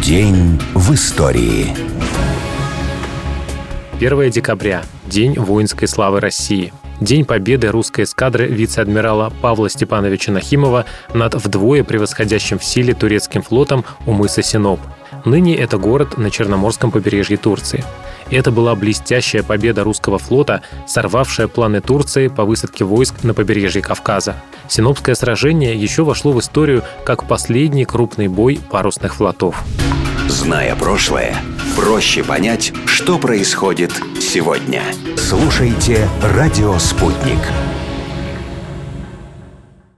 День в истории. 1 декабря – День воинской славы России. День победы русской эскадры вице-адмирала Павла Степановича Нахимова над вдвое превосходящим в силе турецким флотом у мыса Синоп. Ныне это город на Черноморском побережье Турции. Это была блестящая победа русского флота, сорвавшая планы Турции по высадке войск на побережье Кавказа. Синопское сражение еще вошло в историю как последний крупный бой парусных флотов. Зная прошлое, проще понять, что происходит сегодня. Слушайте «Радио Спутник».